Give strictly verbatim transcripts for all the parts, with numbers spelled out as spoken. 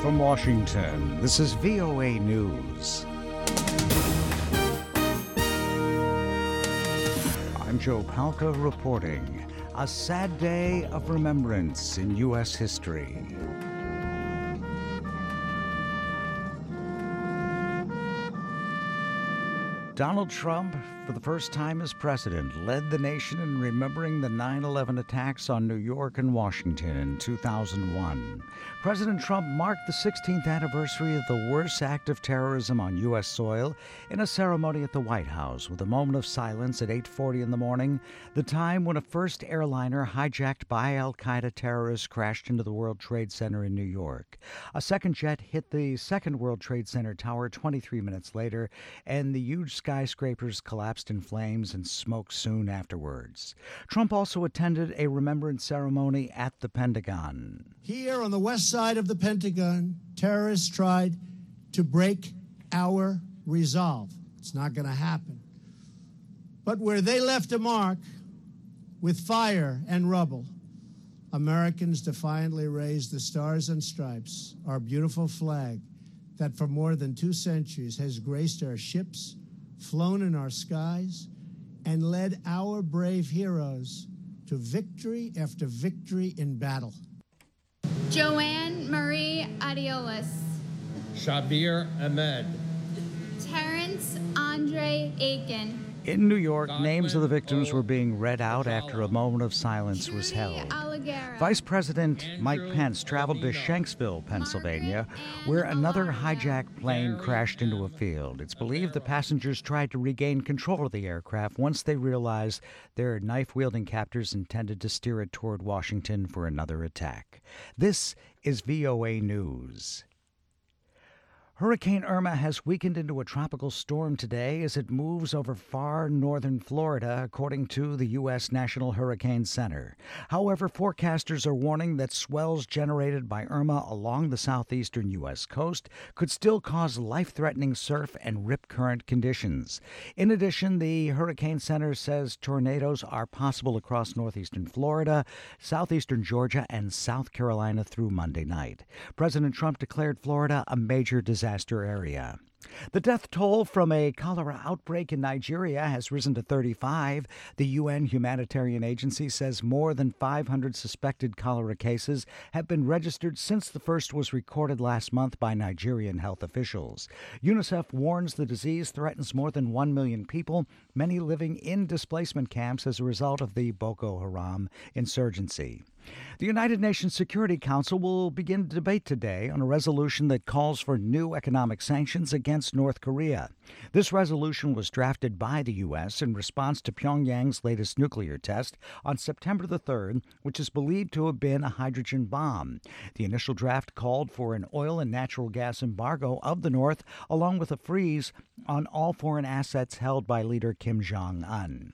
from Washington, this is V O A News. I'm Joe Palca reporting. A sad day of remembrance in U S history. Donald Trump, for the first time as president, led the nation in remembering the nine eleven attacks on New York and Washington in two thousand one. President Trump marked the sixteenth anniversary of the worst act of terrorism on U S soil in a ceremony at the White House with a moment of silence at eight forty in the morning, the time when a first airliner hijacked by al-Qaeda terrorists crashed into the World Trade Center in New York. A second jet hit the second World Trade Center tower twenty-three minutes later, and the huge skyscrapers collapsed in flames and smoke soon afterwards. Trump also attended a remembrance ceremony at the Pentagon. Here on the west side of the Pentagon, terrorists tried to break our resolve. It's not going to happen. But where they left a mark with fire and rubble, Americans defiantly raised the Stars and Stripes, our beautiful flag that for more than two centuries has graced our ships, flown in our skies, and led our brave heroes to victory after victory in battle. Joanne Marie Adeolas. Shabir Ahmed. Terrence Andre Aiken. In New York, names of the victims were being read out after a moment of silence was held. Vice President Mike Pence traveled to Shanksville, Pennsylvania, where another hijacked plane crashed into a field. It's believed the passengers tried to regain control of the aircraft once they realized their knife-wielding captors intended to steer it toward Washington for another attack. This is V O A News. Hurricane Irma has weakened into a tropical storm today as it moves over far northern Florida, according to the U S National Hurricane Center. However, forecasters are warning that swells generated by Irma along the southeastern U S coast could still cause life-threatening surf and rip current conditions. In addition, the Hurricane Center says tornadoes are possible across northeastern Florida, southeastern Georgia, and South Carolina through Monday night. President Trump declared Florida a major disaster area. The death toll from a cholera outbreak in Nigeria has risen to thirty-five. The U N humanitarian agency says more than five hundred suspected cholera cases have been registered since the first was recorded last month by Nigerian health officials. UNICEF warns the disease threatens more than one million people, many living in displacement camps as a result of the Boko Haram insurgency. The United Nations Security Council will begin debate today on a resolution that calls for new economic sanctions against North Korea. This resolution was drafted by the U S in response to Pyongyang's latest nuclear test on September the third, which is believed to have been a hydrogen bomb. The initial draft called for an oil and natural gas embargo of the North, along with a freeze on all foreign assets held by leader Kim Jong-un.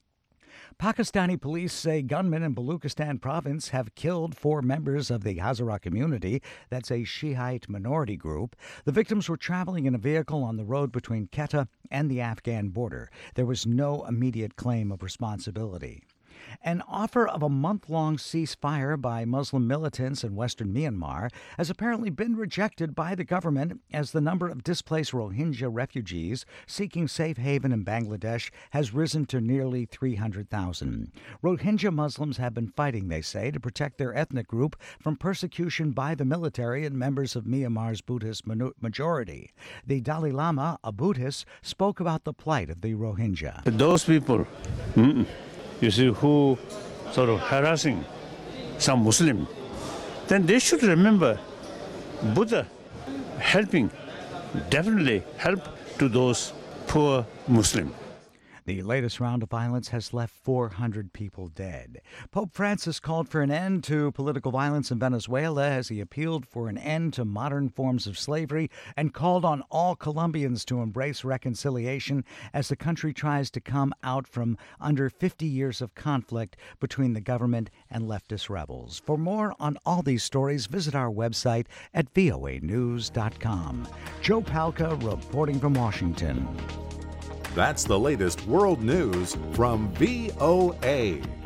Pakistani police say gunmen in Baluchistan province have killed four members of the Hazara community. That's a Shiite minority group. The victims were traveling in a vehicle on the road between Quetta and the Afghan border. There was no immediate claim of responsibility. An offer of a month-long ceasefire by Muslim militants in western Myanmar has apparently been rejected by the government as the number of displaced Rohingya refugees seeking safe haven in Bangladesh has risen to nearly three hundred thousand. Rohingya Muslims have been fighting, they say, to protect their ethnic group from persecution by the military and members of Myanmar's Buddhist majority. The Dalai Lama, a Buddhist, spoke about the plight of the Rohingya. Those people, mm, you see, who sort of harassing some Muslim, then they should remember Buddha helping, definitely help to those poor Muslims. The latest round of violence has left four hundred people dead. Pope Francis called for an end to political violence in Venezuela as he appealed for an end to modern forms of slavery and called on all Colombians to embrace reconciliation as the country tries to come out from under fifty years of conflict between the government and leftist rebels. For more on all these stories, visit our website at V O A news dot com. Joe Palca reporting from Washington. That's the latest world news from V O A.